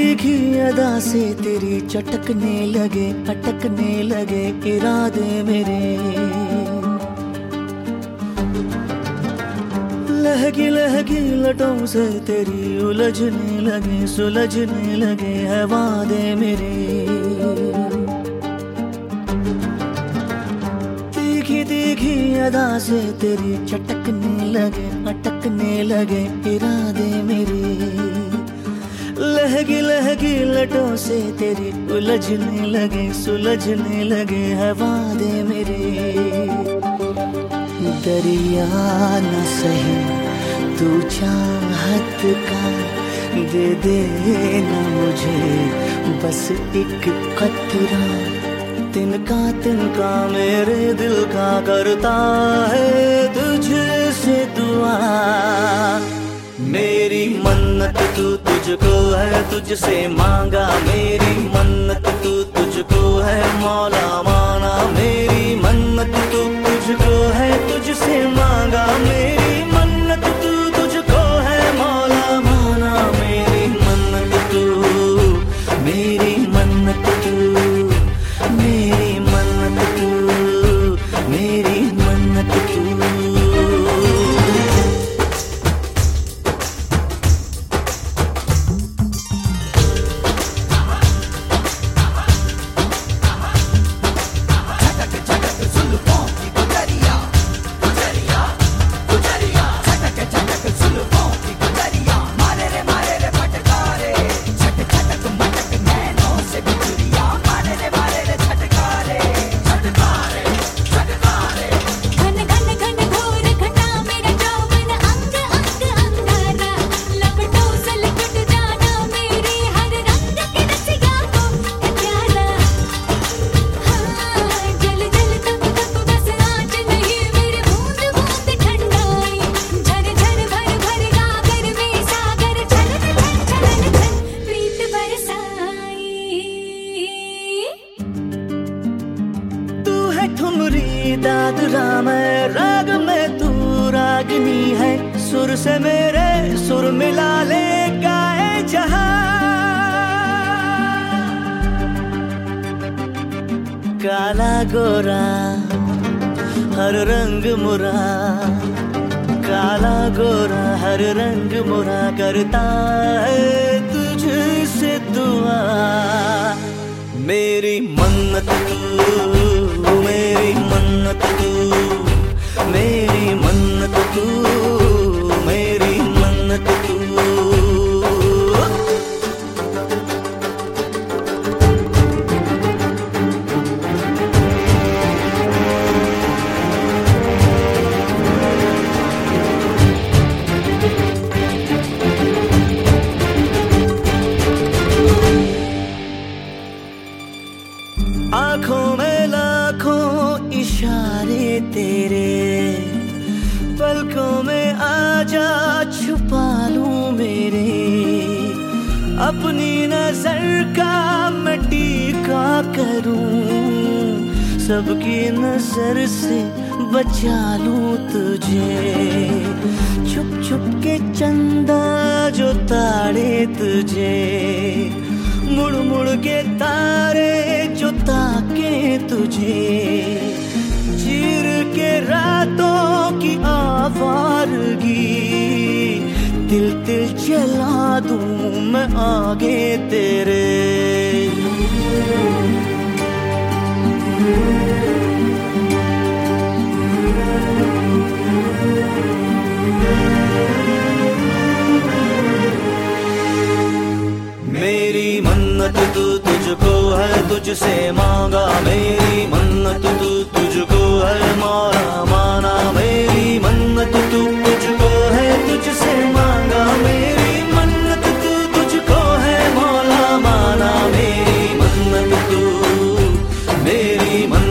तीखी अदा से तेरी चटकने लगे, अटकने लगे इरादे मेरे। लहकी लहकी लटों से तेरी उलझने लगे, सुलझने लगे है वादे मेरे। तीखी तीखी अदा से तेरी चटकने लगे, अटकने लगे इरादे मेरे। लहकी लहकी लटों से तेरी उलझने लगे, सुलझने लगे है वादे मेरे। दरिया न सही तू चाहत का, दे दे ना मुझे बस एक कतरा। तिनका मेरे दिल का करता है तुझसे दुआ। मेरी मन्नत तू तुझको है, तुझसे मांगा। मेरी मन्नत तू तुझको है, मौला माना। मेरी मन्नत तू तुझको है, तुझसे मांगा। मेरी मन्नत तू तुझको है, मौला माना। मेरी मन्नत तू, मेरी मन्नत तू, मेरी मन्नत तू, मेरी मन्नत तू। ठुमरी दादरा मैं राग में, तू रागनी है। सुर से मेरे सुर मिला ले गाए जहां। काला गोरा हर रंग मुरा, काला गोरा हर रंग मुरा करता है तुझसे दुआ। मेरी मन्नत तू, मेरी मन्नत तू, मेरी मन्नत तू, मेरी मन्नत तू। आँखों में लाखों इशारे तेरे, पलकों में आजा छुपा लूं मेरे। अपनी नजर का मैं टीका करूं, सबकी नजर से बचा लूं तुझे। छुप छुप के चंदा जो ताड़े तुझे, मुड़ मुड़ के तारे जो ताके तुझे। चीर के रातों की आवारगी, तिल तिल जला दूं मैं आगे तेरे। मेरी मन्नत तू तुझको है, तुझसे मांगा। मेरी मन्नत तू तुझको है, मौला माना। मेरी मन्नत तू तुझको है, तुझसे मांगा। मेरी मन्नत तू तुझको है, मौला माना। मेरी मन्नत तू, मेरी मन्नत